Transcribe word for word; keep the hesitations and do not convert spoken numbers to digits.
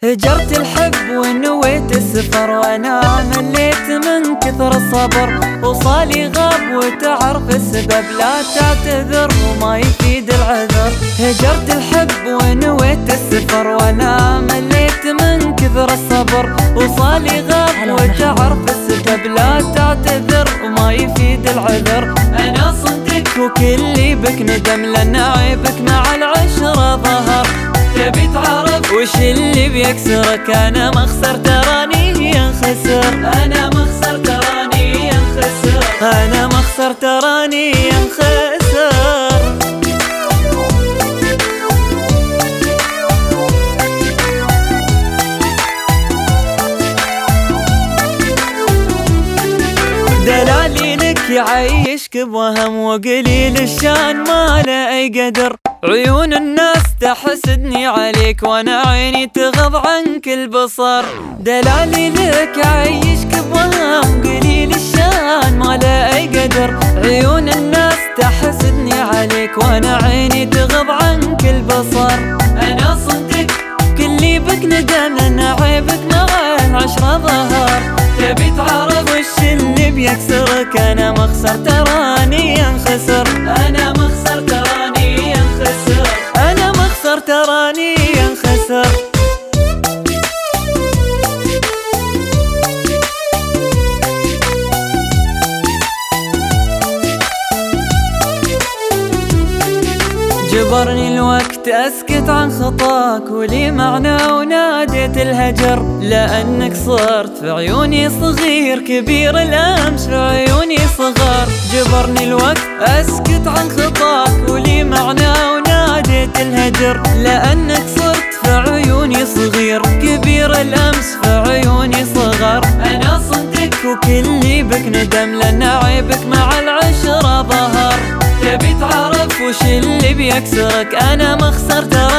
هجرت الحب ونويت السفر وانا مليت من كثر الصبر، وصالي غاب وتعرف السبب لا تعتذر وما يفيد العذر. هجرت الحب ونويت السفر وانا مليت من كثر الصبر، وصالي غاب وتعرف السبب لا تعتذر وما يفيد العذر. انا صدق وكلي بك ندم لان عيبك مع العشرة ظهر. تبي تعرف وش اللي بيكسرك؟ انا مخسر تراني ينخسر، انا مخسر تراني ينخسر، انا مخسر تراني ينخسر. دلالي لك يعيشك بوهم وقليل الشان ما له اي قدر. عيون الناس تحسدني عليك وانا عيني تغض عنك البصر. دلالي لك يعيشك بوهم قليل الشان ما له اي قدر. عيون الناس تحسدني عليك وانا عيني تغض عنك البصر. انا صدق كلي بك ندم لان عيبك مع العشرة ظهر. تبي تعرف وش اللي بيكسرك؟ انا مخسر تراني ينخسر، انا مخسر تراني ينخسر، انا مخسر تراني ينخسر. جبرني الوقت أسكت عن خطاك ولي معنى وناديت الهجر، لأنك صرت في عيوني صغير كبير الأمس في عيوني صغر. جبرني الوقت أسكت عن خطاك ولي معنى وناديت الهجر، لأنك صرت في عيوني صغير كبير الأمس في عيوني صغر. أنا صدق وكلي بك ندم لأن عيبك مع العشرة ظهر. تبي تعرف وش اللي بيكسرك؟ انا مخسر